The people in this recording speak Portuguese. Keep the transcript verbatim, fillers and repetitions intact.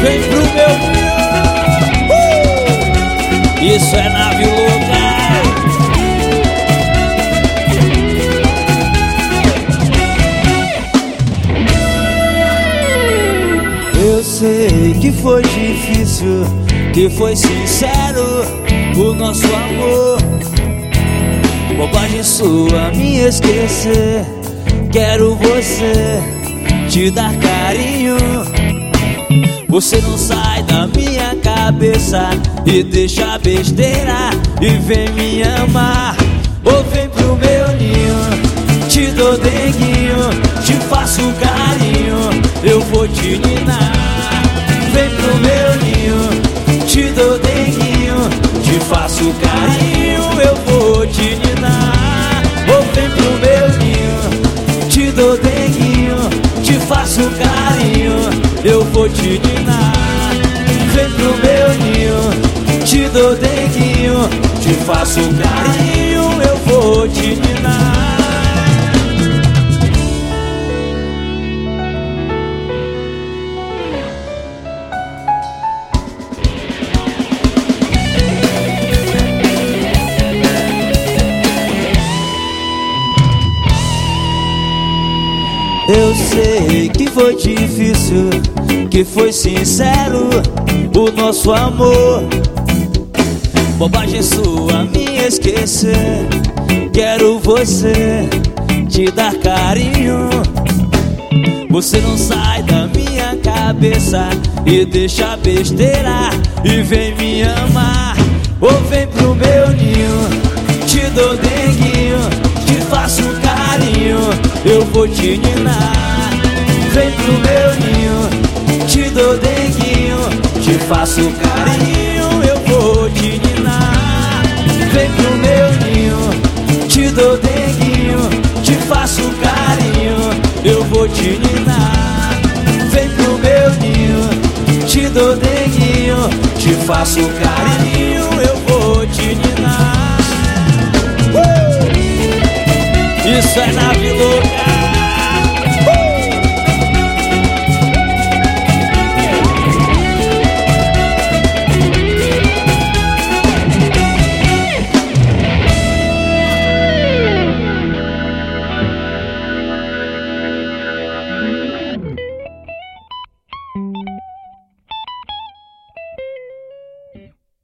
vem pro meu ninho. uh! Isso é nave louca. Eu sei que foi difícil, que foi sincero o nosso amor. Bobagem sua me esquecer. Quero você, te dar carinho. Você não sai da minha cabeça e deixa a besteira e vem me amar. Ou vem pro meu ninho, te dou denguinho, te faço carinho, eu vou te ninar. Vem pro meu ninho, te dou denguinho, te faço carinho, eu vou te ninar. Ou vem pro meu ninho, te dou denguinho, te faço carinho, eu vou te ninar. Vem pro meu ninho, te dou denguinho, te faço carinho, eu vou te ninar. Eu sei que foi difícil, que foi sincero o nosso amor. Bobagem sua me esquecer. Quero você, te dar carinho. Você não sai da minha cabeça e deixa a besteira e vem me amar. Ou vem pro meu ninho, te dou denguinho, te faço carinho, eu vou te ninar. Vem pro meu ninho, te dou denguinho, te faço carinho, eu vou te ninar. Vem pro meu ninho, te dou denguinho, te faço carinho, eu vou te ninar. Vem pro meu ninho, te dou denguinho, te faço carinho, eu vou te ninar. uh! Isso é nave louca.